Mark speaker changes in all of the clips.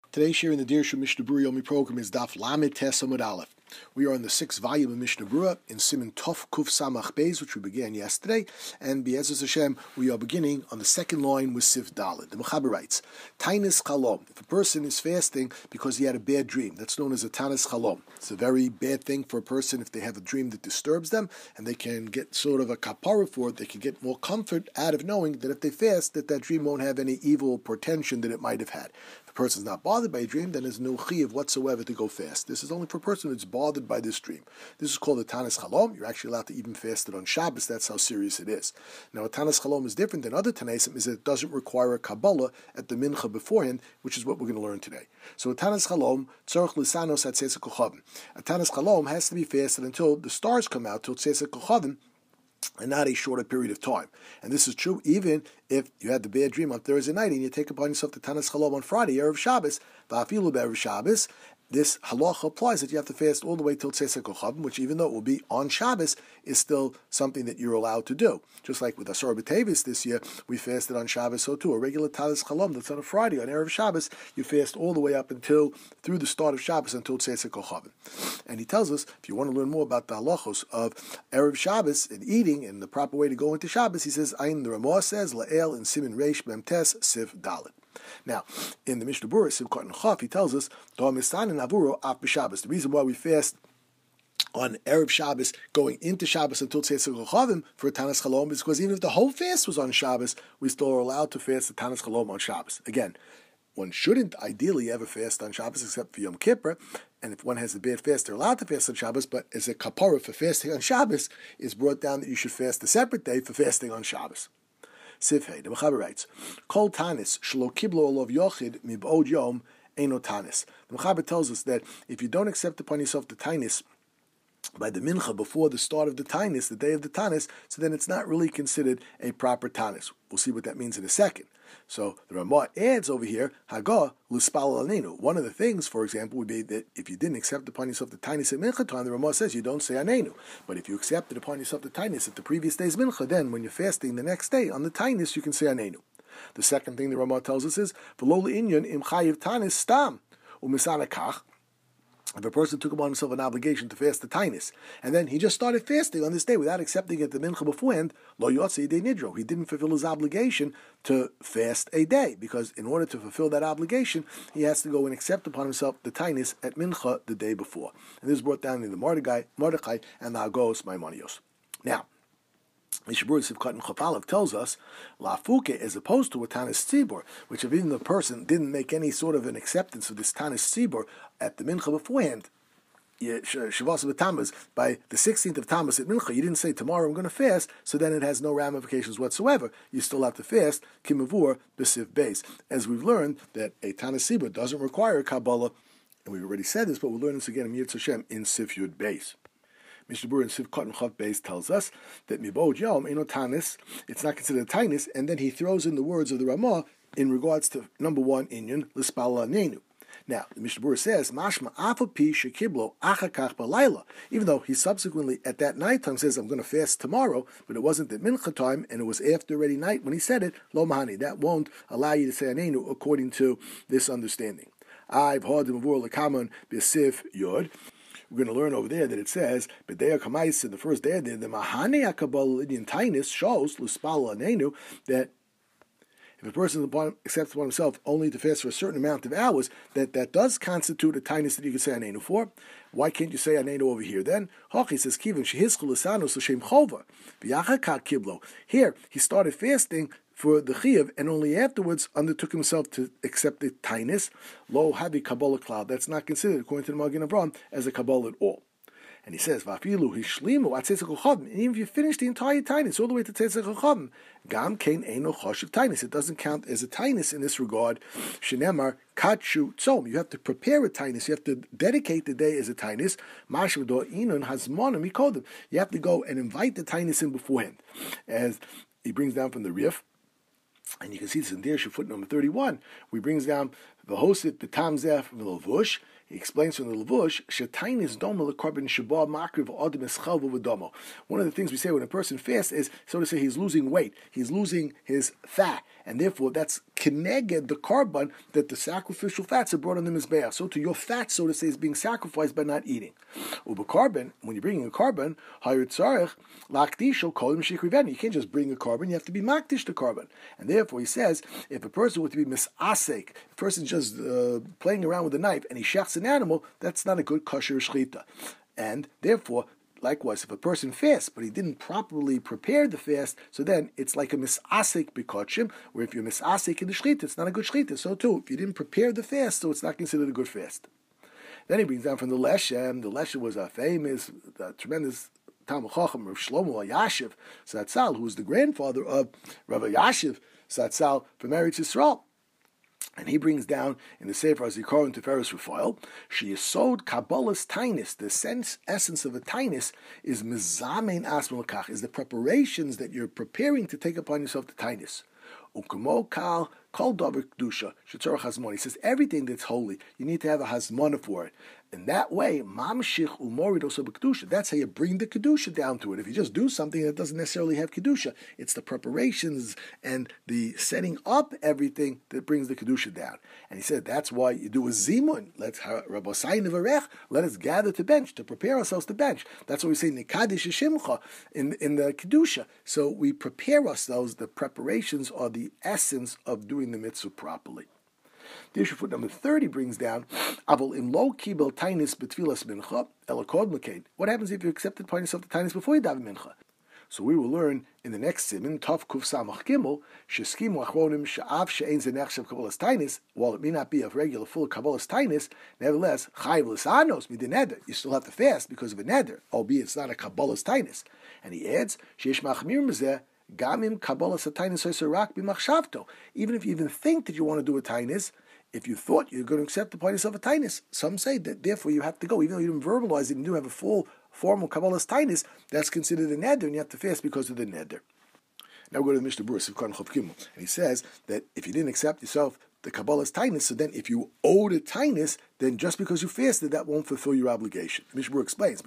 Speaker 1: Today's share in the Dirshu Mishnah Berurah Yomi program is Daf Lamed Tes Amud Aleph. We are in the 6th volume of Mishnah Berurah in Siman Tov Kuf Samach Beis, which we began yesterday, and Be'ezus Hashem, we are beginning on the second line with Sif Daled. The Mechaber writes, Tainis Chalom. If a person is fasting because he had a bad dream, that's known as a Tanis Chalom. It's a very bad thing for a person if they have a dream that disturbs them, and they can get sort of a kapara for it. They can get more comfort out of knowing that if they fast, that dream won't have any evil portension that it might have had. If a person is not bothered by a dream, then there's no chiyuv whatsoever to go fast. This is only for a person who's bothered by this dream. This is called a Tanis Chalom. You're actually allowed to even fast it on Shabbos. That's how serious it is. Now, a Tanis Chalom is different than other Tanaisim, is that it doesn't require a Kabbalah at the Mincha beforehand, which is what we're going to learn today. So a Tanis Chalom, tzorich lisanos at Tzeitzei Kochavim. A Tanis Chalom has to be fasted until the stars come out, till Tzeitzei Kochavim, and not a shorter period of time. And this is true even if you had the bad dream on Thursday night and you take upon yourself the Tanis Chalom on Friday, Erev Shabbos, va'afilu be'erev Shabbos. This halacha applies that you have to fast all the way till Tzeitzei Kochavim, which even though it will be on Shabbos, is still something that you're allowed to do. Just like with Asar B'Tevis this year, we fasted on Shabbos, so too. A regular Tanis Chalom that's on a Friday, on Erev Shabbos, you fast all the way up through the start of Shabbos until Tzeitzei Kochavim. And he tells us, if you want to learn more about the halachos of Erev Shabbos and eating and the proper way to go into Shabbos, he says, Ayin, the Ramah says, La'el in Siman Reish Memtes Sif Dalet. Now, in the Mishnah Berurah, Simchat and Chaf, he tells us, the reason why we fast on Erev Shabbos, going into Shabbos until Tzeitzei Kochavim for a Tanis Chalom, is because even if the whole fast was on Shabbos, we still are allowed to fast the Tanis Chalom on Shabbos. Again, one shouldn't ideally ever fast on Shabbos except for Yom Kippur, and if one has a bad fast, they're allowed to fast on Shabbos, but as a kapara for fasting on Shabbos, is brought down that you should fast a separate day for fasting on Shabbos. Sifhei, the Mechaber writes, Kol Tanis shelo kiblo olav yochid mib'od yom eino Tanis. The Mechaber tells us that if you don't accept upon yourself the Tanis by the mincha before the start of the Tanis, the day of the Tanis, so then it's not really considered a proper Tanis. We'll see what that means in a second. So the Ramah adds over here, Hagah l'spal anenu. One of the things, for example, would be that if you didn't accept upon yourself the Tanis at mincha time, the Ramah says you don't say anenu. But if you accepted upon yourself the Tanis at the previous day's mincha, then when you're fasting the next day on the Tanis, you can say anenu. The second thing the Ramah tells us is, V'lo le'inyan im chayiv Tanis stam u'misana kach. If a person took upon himself an obligation to fast the Tainis, and then he just started fasting on this day without accepting it the mincha beforehand, lo yotzei de nidro. He didn't fulfill his obligation to fast a day, because in order to fulfill that obligation, he has to go and accept upon himself the Tainis at mincha the day before. And this is brought down in the Mordechai and the Agos Maimonios. Now, Mishnah Berurah Sivkat and Chafalev tells us, Lafuke, as opposed to a Tanis Tzibor, which if even the person didn't make any sort of an acceptance of this Tanis Tzibor at the Mincha beforehand, Shavas B'Tammuz, by the 16th of Tammuz at Mincha, you didn't say, tomorrow I'm going to fast, so then it has no ramifications whatsoever. You still have to fast, Kimavur B'Sif Beis. As we've learned, that a Tanis Tzibor doesn't require a Kabbalah, and we've already said this, but we'll learn this again in Yirtzeh Hashem in Sif Yud Beis. Mishnah Berurah and Sivkat and Chav Beis tells us that Mibod Yom Eino Tanis, it's not considered a Tanis, and then he throws in the words of the Ramah in regards to number one, Inyan, L'spala Nenu. Now, the Mishnah Berurah says, Mashma Afapi Shekiblo Achakach Balayla, even though he subsequently at that night time says, I'm going to fast tomorrow, but it wasn't at Mincha time, and it was after already night when he said it, Lo Mahani, that won't allow you to say Anenu according to this understanding. I've heard the Mavur Lekaman B'Sif Yod. We're going to learn over there that it says, B'Deya Kamais, in the first day, the Mahane HaKabbalah Indian Tainis shows, L'spala Anenu, that if a person accepts upon himself only to fast for a certain amount of hours, that does constitute a Tainis that you can say Anenu for. Why can't you say Anenu over here then? Hochi says, Kivin Shehizchu L'sanos L'shem Chova, V'yachakak Kiblo. Here, he started fasting for the Chiyav, and only afterwards undertook himself to accept the Tainis, Lo Havi Kabbalah Cloud. That's not considered, according to the Magen Avraham, as a Kabbalah at all. And he says, Vafilu Hishlimu at Tzeitzei Kochavim. And even if you finish the entire Tainis all the way to Tzeitzei Kochavim, Gam Kein Eino Choshev Tainis. It doesn't count as a Tainis in this regard. Shenemar Katshu Tzom. You have to prepare a Tainis. You have to dedicate the day as a Tainis. Mashav Do Inun Hazmonim Mikodim. You have to go and invite the Tainis in beforehand. As he brings down from the Rif, and you can see this in Dirshu footnote number 31, where he brings down V'hosit b'tam from the Levush. He explains from the Levush, Shetainis domo lekorban sheba makriv adam eschal v'domo. One of the things we say when a person fasts is, so to say, he's losing weight, he's losing his fat, and therefore that's keneged the korban that the sacrificial fats are brought on the mizbeach. So to your fat, so to say, is being sacrificed by not eating. Ubekorban, when you're bringing a korban, hayitzarech lakdisho kolim shikriveni. You can't just bring a korban; you have to be makdish the korban. And therefore, he says, if a person were to be misasek, a person just playing around with a knife and he shechs an animal, that's not a good kosher shechita. And therefore, likewise, if a person fasts, but he didn't properly prepare the fast, so then it's like a misasek bikochim, where if you're misasek in the shechita, it's not a good shechita. So too, if you didn't prepare the fast, so it's not considered a good fast. Then he brings down from the Leshem. The Leshem was a famous, tremendous Talmid Chacham, Rav Shlomo Yashiv Zatzal, who was the grandfather of Rav Yashiv Zatzal from Eretz Yisrael. And he brings down in the Sefer Zikaron Tiferes Rafael, she is sod Kabbalah's tainis. The essence of a tainis is mizamein asmel kach, is the preparations that you're preparing to take upon yourself the tainis. Ukmo kal kol davar kedusha shetzorach hazmon. He says everything that's holy, you need to have a hazmona for it. In that way, mamshich umorid also b'kedusha. That's how you bring the kedusha down to it. If you just do something that doesn't necessarily have kedusha, it's the preparations and the setting up everything that brings the kedusha down. And he said that's why you do a zimun. Let's rabosai nevarech. Let us gather to bench to prepare ourselves to bench. That's why we say nikadish shimcha in the kedusha. So we prepare ourselves. The preparations are the essence of doing the mitzvah properly. The issue foot number 30 brings down, Avol im lo kibel tainis betfilas mincha elakod mekain. What happens if you accept the tainis of the tainis before you daven mincha? So we will learn in the next siman, Tov Kuf Samach Gimel, sheskimu achronim she'av she'ein zenechshav kabbalas tainis. While it may not be a regular full kabbalas tainis, nevertheless chayiv l'sanos midin neder. You still have to fast because of a neder, albeit it's not a kabbalas tainis. And he adds, sheish machmir mezeh. Gamim Kabbalas Tainis Rak b'machshavto. Even if you even think that you want to do a tainis, if you thought you're going to accept the tainis of a tainis, some say that therefore you have to go, even though you didn't verbalize it and you do have a full formal Kabbalas tainis, that's considered a neder, and you have to fast because of the neder. Now we go to the Mishnah Berurah Sivkon Chav Gimel, and he says that if you didn't accept yourself the Kabbalah's tainis, so then if you owed a tainis, then just because you fasted, that won't fulfill your obligation. The Mishnah Berurah explains,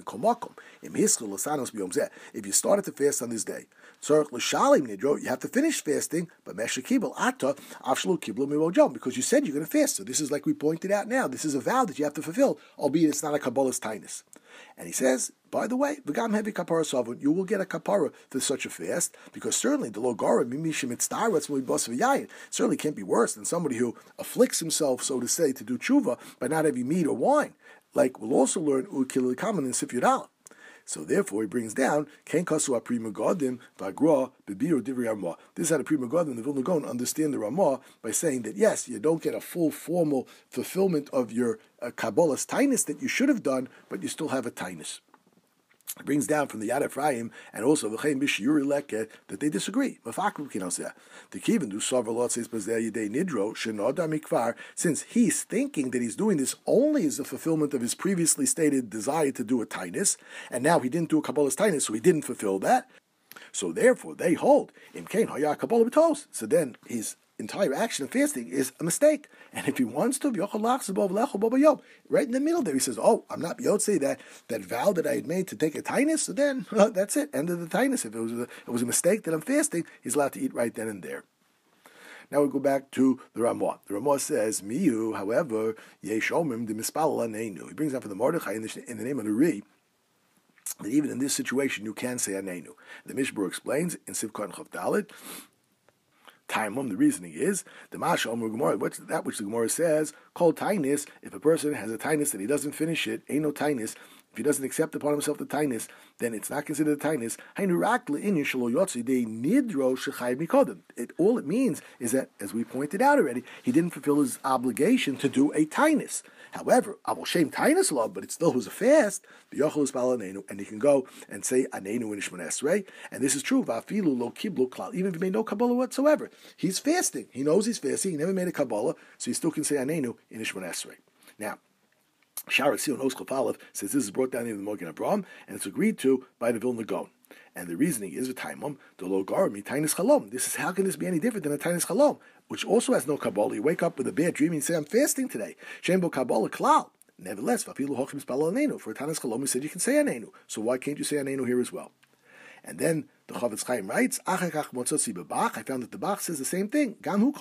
Speaker 1: if you started to fast on this day, you have to finish fasting, but because you said you're going to fast. So this is like we pointed out now, this is a vow that you have to fulfill, albeit it's not a Kabbalah's tainis. And he says, by the way, you will get a kapara for such a fast, because certainly the logara certainly can't be worse than somebody who afflicts himself, so to say, to do tshuva by not having meat or wine. Like we'll also learn ukilikaman in Sif Yudal. So therefore he brings down Ken Kasu Apri Megadim Vagra Bibiru Divri Ramah. This is how the Pri Megadim, the Vilna Gaon, understand the Ramah by saying that yes, you don't get a full formal fulfillment of your Kabbalah's tainis that you should have done, but you still have a tainis. It brings down from the Yad Ephraim and also V'chein B'Shiyuri Leket that they disagree. The Kivin do Savralot says Yedei Nidro Shenoda Mikvar, since he's thinking that he's doing this only as a fulfillment of his previously stated desire to do a tainis, and now he didn't do a Kabbalah's tainis, so he didn't fulfill that. So therefore they hold Imkain Haya Kabbalah B'Tos. So then his entire action of fasting is a mistake. And if he wants to, right in the middle there, he says, oh, I'm not Yotze, that vow that I had made to take a tainis, so then that's it, end of the tainis. If it was a mistake that I'm fasting, he's allowed to eat right then and there. Now we go back to the Ramah. The Ramah says, Miyu, however, Yeshomim de Mispal Aneinu. He brings up for the Mordechai in the name of the Ri, that even in this situation you can say Aneinu. The Mishnah Berurah explains in Sivkon Chav Dalet, Taimum, the reasoning is the Masha Omer Gemara, that which the Gemara says, called tainis. If a person has a tainis and he doesn't finish it, ain't no tainis. If he doesn't accept upon himself the tainis, then it's not considered a tainis. All it means is that, as we pointed out already, he didn't fulfill his obligation to do a tainis. However, Avol Shem tainis law, but it still was a fast. And he can go and say anenu in Shemon Esrei, and this is true. Vafilu lo kiblu klal, even if he made no kabbalah whatsoever, he's fasting. He knows he's fasting. He never made a kabbalah, so he still can say anenu in Shemon Esrei. Now, Shara Sion Oskal Palev says this is brought down in the Mogen Abraham, and it's agreed to by the Vilna Gaon. And the reasoning is the Taimum, the Logarmi, Tainis Chalom. This is, how can this be any different than a Tainis Chalom? which also has no Kabbalah. You wake up with a bad dream and you say, I'm fasting today. Shembo Kabbalah Klal. Nevertheless, for a Tanis Chalom, he said you can say Anenu. So why can't you say Anenu here as well? And then the Chofetz Chaim writes, I found that the Bach says the same thing.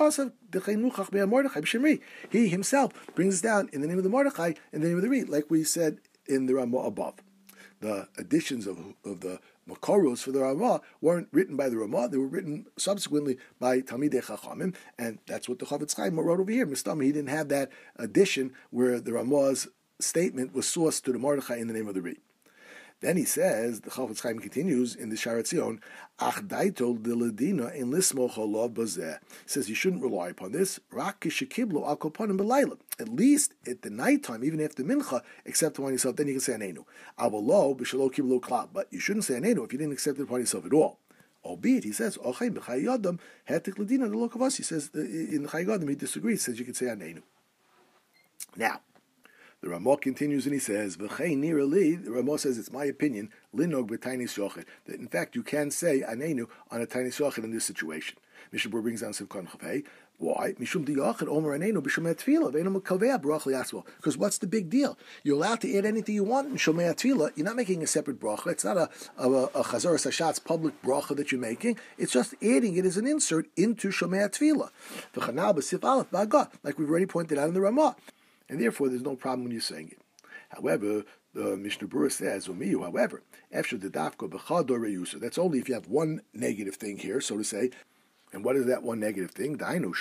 Speaker 1: He himself brings it down in the name of the Mordechai, in the name of the Re, like we said in the Ramah above. The additions of the Makoros for the Ramah weren't written by the Ramah, they were written subsequently by Talmidei Chachamim, and that's what the Chofetz Chaim wrote over here. Mistama, he didn't have that addition where the Ramah's statement was sourced to the Mordechai in the name of the Re. Then he says, the Chofetz Chaim continues in the Sharat Zion, Ach daitol de ledina in lismoch olav bazeh. He says you shouldn't rely upon this. Rak kishikiblo al kopanim belayla. At least at the nighttime, even after mincha, accept upon yourself, then you can say anenu. Avalo b'shalo kiblo klal. But you shouldn't say anenu if you didn't accept it upon yourself at all. Albeit, he says, Ochay b'chay yadam hetik ledina the look of us. He says in Chay Yadam he disagrees. He says you can say anenu. Now, the Ramah continues and he says, "V'chein nira li." The Ramah says, "It's my opinion, linog b'tainis yochid, that in fact you can say anenu on a tainis yochid in this situation." Mishabur brings down Sivkon Chavei. Why? Mishum diyochid omer anenu b'shomei tefillah v'enu mekaveh brach liasvel. Because what's the big deal? You're allowed to add anything you want in shomei tefillah. You're not making a separate bracha. It's not a chazar sashat's public bracha that you're making. It's just adding it as an insert into shomei tefillah. V'chanal b'sif aleph ba'agah, like we've already pointed out in the Ramah. And therefore, there's no problem when you're saying it. However, the Mishnah Berurah says, however, that's only if you have one negative thing here, so to say. And what is that one negative thing? You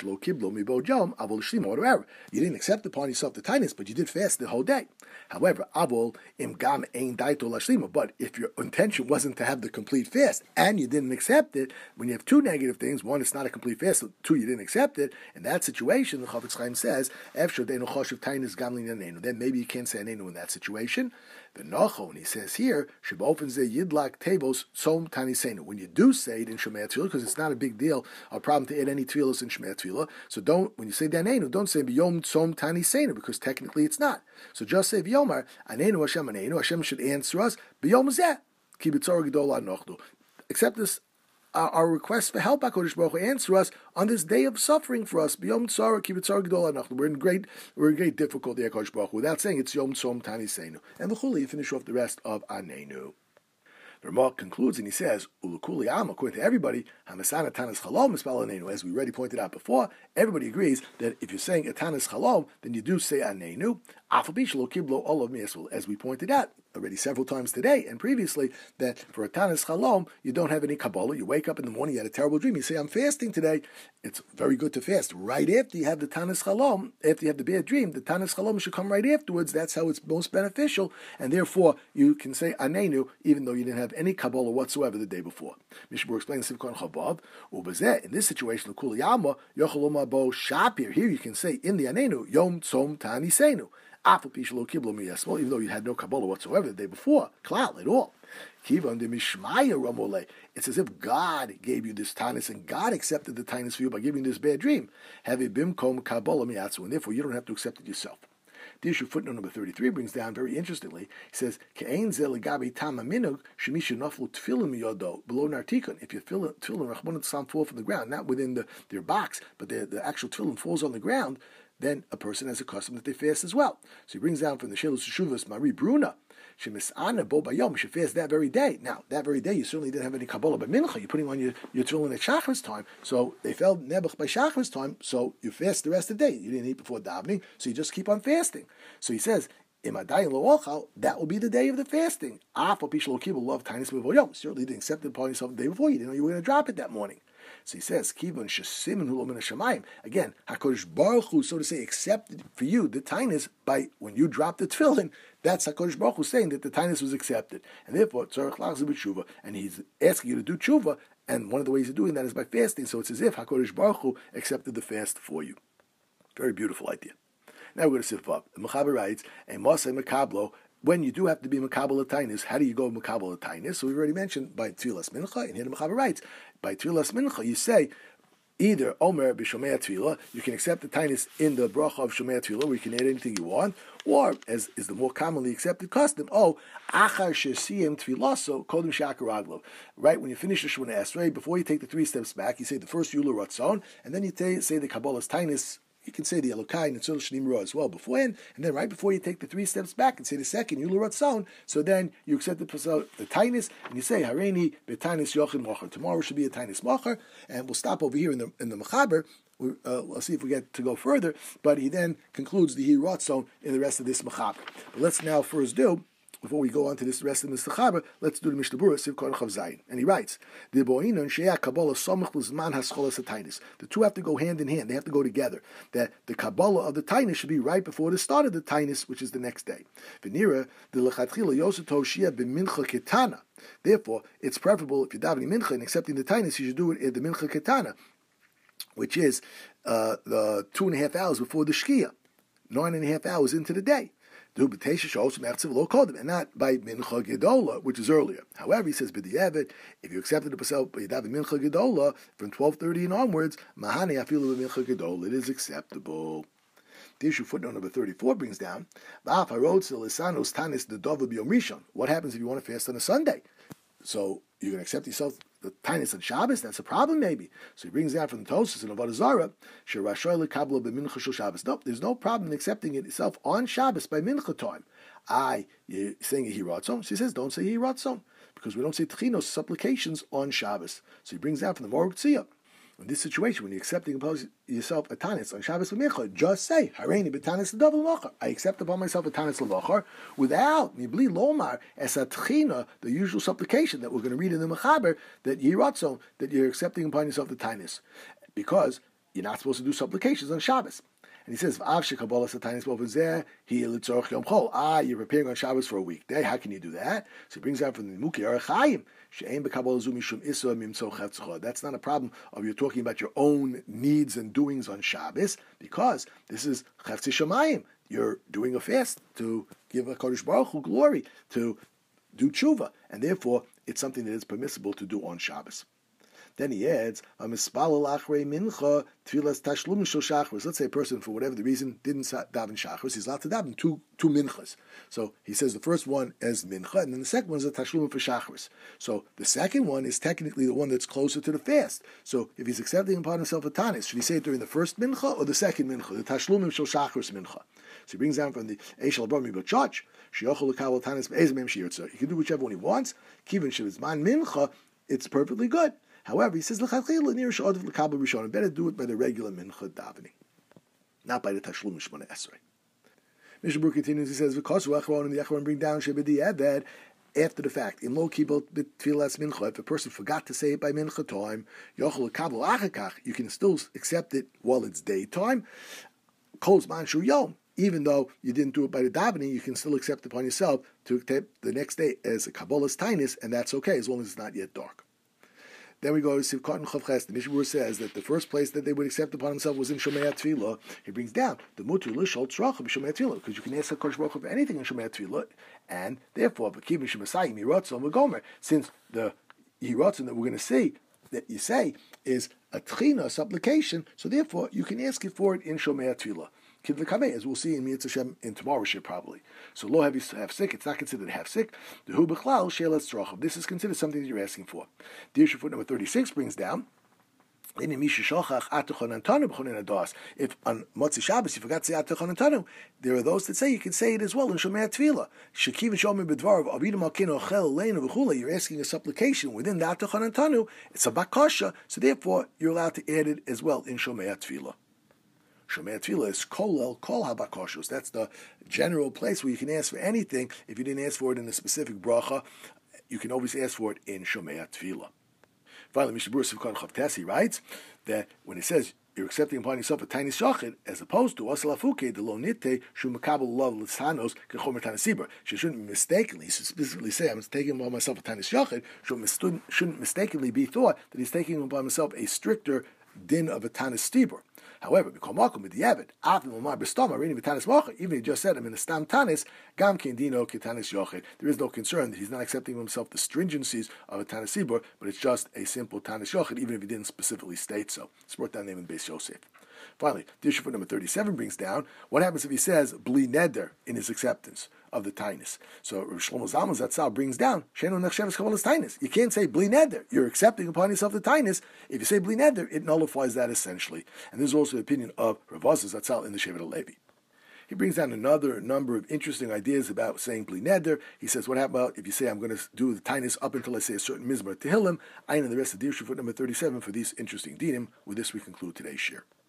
Speaker 1: didn't accept upon yourself the tinus, but you did fast the whole day. However, but if your intention wasn't to have the complete fast, and you didn't accept it, when you have two negative things, one, it's not a complete fast, two, you didn't accept it, in that situation, the Chofetz Chaim says, then maybe you can't say anenu in that situation. The Nachon, he says here, when you do say it in Shomei Tefillah, because it's not a big deal, a problem to add any tefillos in Shomei Tefillah, so when you say Danenu, don't say B'yom Tzom Tani Seinu, because technically it's not. So just say B'yomar, Anenu Hashem Anenu, Hashem should answer us, B'yom Zeh, Ki B'tzor G'dol HaNochdu. Accept this, our request for help, HaKadosh Baruch Hu, answer us on this day of suffering for us. B'yom Tzor Ki B'tzor G'dol HaNochdu. We're in great difficulty, HaKadosh Baruch Hu, without saying it's Yom Tzom Tani Seinu. And v'chuli, you finish off the rest of Anenu. The Ramah concludes and he says, "Ulukuli am," according to everybody, Hamasana Tanis Chalom is Anenu. As we already pointed out before, everybody agrees that if you're saying a Tanis Chalom, then you do say Anenu. Afabish lo kiblo olav miasvel, as we pointed out already several times today and previously, that for a Tanis Chalom, you don't have any Kabbalah. You wake up in the morning, you had a terrible dream, you say, I'm fasting today. It's very good to fast. Right after you have the Tanis Chalom, after you have the bad dream, the Tanis Chalom should come right afterwards. That's how it's most beneficial, and therefore you can say Anenu, even though you didn't have any Kabbalah whatsoever the day before. Mishabur explains Sivkon Chabab, Ubazeh, in this situation, Kuli Yama, Yochaloma Bo Shapir, here you can say in the Anenu, Yom Tzom Tani Seinu. Even though you had no Kabbalah whatsoever the day before, klal at all. It's as if God gave you this tanis, and God accepted the tanis for you by giving you this bad dream. And therefore you don't have to accept it yourself. The issue footnote number 33 brings down very interestingly. He says, If your tefillin Rachmana fall from the ground, not within their box, but the actual tefillin falls on the ground, then a person has a custom that they fast as well. So he brings down from the Shelus Shuvas Marie Bruna, Shemisana Bo Bayom, you should fast that very day. Now, that very day, you certainly didn't have any Kabbalah by Mincha. You're putting on your tefillin at Shachris time. So they fell Nebuch by Shachris time, so you fast the rest of the day. You didn't eat before davening, so you just keep on fasting. So he says, that will be the day of the fasting. Certainly didn't accept it upon yourself the day before. You didn't know you were going to drop it that morning. So he says, Kivon Shesimin Hulo Min Hashamayim. Again, HaKadosh Baruch Hu, so to say, accepted for you the tainus by when you drop the tefillin. That's HaKadosh Baruch Hu saying that the tainus was accepted, and therefore tzarich lachzor b'tshuva. And he's asking you to do tshuva, and one of the ways of doing that is by fasting. So it's as if HaKadosh Baruch Hu accepted the fast for you. Very beautiful idea. Now we're going to Sifah. The Mechaber writes, "A Moshe Mekablo." When you do have to be Mekabel Tainus, how do you go Mekabel Tainus? So we've already mentioned by Tfilas Mincha, and here the Mechaber writes, by Tfilas Mincha, you say, Either Omer b'Shomei Tefillah, you can accept the tainis in the bracha of Shomei Tefillah, where you can add anything you want, or, as is the more commonly accepted custom, Achar Shesiyem Tfilaso Kodem Shakar Aglo. Right, when you finish the Shemona Esrei, before you take the 3 steps back, you say the first Yula Ratzon, and then you say the Kabbalah's tainis. You can say the Elokai and Tzul Shnim Ra as well beforehand, and then right before you take the 3 steps back and say the second Yula Ratzon, so then you accept the tainis, and you say Hareini B'Tainis Yochin Mocher. Tomorrow should be a tainis Mocher, and we'll stop over here in the Mechaber. We'll see if we get to go further, but he then concludes the Hiratzon in the rest of this Mechaber. But let's now first do, before we go on to this rest of the Mechaber, let's do the Mishnah Berurah, Siv Kohen Chav Zayin. And he writes, the two have to go hand in hand. They have to go together. That the Kabbalah of the Tainis should be right before the start of the Tainis, which is the next day. Therefore, it's preferable if you're davening Mincha and accepting the Tainis, you should do it at the Mincha Ketana, which is the 2.5 hours before the Shkia, 9.5 hours into the day. And not by Mincha Gedola, which is earlier. However, he says, if you accepted the Pasel by Mincha Gedola from 12:30 and onwards, Mahani Afilu Mincha Gedola, it is acceptable. The issue footnote number 34 brings down, what happens if you want to fast on a Sunday? So you're going to accept yourself the tainis on Shabbos? That's a problem, maybe. So he brings down from the Tosfos and Avodah Zarah, nope, there's no problem in accepting it itself on Shabbos by mincha time. You're saying a hiratzon? So he says, don't say hiratzon, because we don't say tchinos, supplications, on Shabbos. So he brings down from the Morog Tziyah. In this situation, when you're accepting yourself a tanis on Shabbos v'mincha, just say Hareini b'tanis l'davar l'achar. I accept upon myself a tanis l'achar without mibli lomar esatchina, the usual supplication that we're going to read in the Mechaber, that yiratzon, that you're accepting upon yourself the tanis, because you're not supposed to do supplications on Shabbos. And he says, you're preparing on Shabbos for a weekday. How can you do that? So he brings out from the Muki Arachayim. That's not a problem of you're talking about your own needs and doings on Shabbos, because this is Chavtzi Shamayim. You're doing a fast to give a Kodesh Baruch Hu glory, to do tshuva, and therefore it's something that is permissible to do on Shabbos. Then he adds, let's say a person, for whatever the reason, didn't daven shachris, he's allowed to daven two minchas. So he says the first one is mincha, and then the second one is a tashlum for shachris. So the second one is technically the one that's closer to the fast. So if he's accepting upon himself a tanis, should he say it during the first mincha or the second mincha, the tashlum shel shachris mincha? So he brings down from the Eshel Abrami B'Chach, Shiyochel L'Kabel Tanis Be'ezmem Shiyotzer. He can do whichever one he wants. Kivin Shevizman Mincha, it's perfectly good. However, he says, better do it by the regular mincha davening, not by the tashlum Shemona Esrei. Mishnah Berurah continues, he says, because the Achron bring down Shebedi Eved, after the fact, in lo kibel b'tfilas mincha, if a person forgot to say it by mincha time, yochel l'kabel achakach, you can still accept it while it's daytime. Kol zman shu yom, even though you didn't do it by the davening, you can still accept upon yourself to accept the next day as a kabbalah's tainis, and that's okay as long as it's not yet dark. Then we go to Sivkot and Chav Ches. The Mishnah Berurah says that the first place that they would accept upon themselves was in Shomei Tefillah. He brings down the Mutu L'Shol Tzracha b'Shomei Tefillah, because you can ask HaKadosh Baruch Hu for anything in Shomei Tefillah, and therefore, B'Kiv Shemasayim Yiratzon V'Gomer, since the Yiratzon that we're going to see, that you say, is a tchina, a supplication, so therefore you can ask it for it in Shomei Tefillah. Kid l'kamei, as we'll see in Mitzvah Hashem in tomorrow's shir probably. So lo have sick, it's not considered half sick. The hu b'chlal she'elas tzrochav. This is considered something that you're asking for. The issue foot number 36 brings down, if on Motzi Shabbos you forgot to say Atechon Antanu, there are those that say you can say it as well in Shomei Tefillah. Shekiv Shomer B'dvar of Avidim Alkino Ochel Leinu V'chula. You're asking a supplication within the Atechon Antanu. It's a bakasha, so therefore you're allowed to add it as well in Shomei Tefillah. Shomei Tefillah is kolel kol habakoshos. That's the general place where you can ask for anything. If you didn't ask for it in a specific bracha, you can always ask for it in Shomei Tefillah. Finally, Mishnah Berurah Sivkot Chav Tes, he writes that when it says you're accepting upon yourself a tiny shachid, as opposed to asalafuke de lo nite shu makabel love l'sanos kechomer tanisibur. She shouldn't mistakenly, he should specifically say, I'm taking upon myself a tiny shachid, shouldn't mistakenly be thought that he's taking upon himself a stricter din of a tanis stibur. However, even if he just said him in the stam tanis, gam kendino ketanis yochid. There is no concern that he's not accepting himself the stringencies of a tanis sibur, but it's just a simple tanis yochid, even if he didn't specifically state so. It's brought down name in Beis Yosef. Finally, the issue for number 37 brings down what happens if he says bli neder in his acceptance of the tainus. So Rav Shlomo Zalman Zatzal brings down shenu nechsheves kavalas tainus. You can't say bli neder. You're accepting upon yourself the tainus. If you say bli neder, it nullifies that essentially. And this is also the opinion of Rav Azar Zatzal in the Shevet HaLevi. He brings down another number of interesting ideas about saying bli neder. He says, what about if you say I'm going to do the tainus up until I say a certain mizmar tehillim? I and the rest of the issue for number 37 for these interesting dinim. With this, we conclude today's share.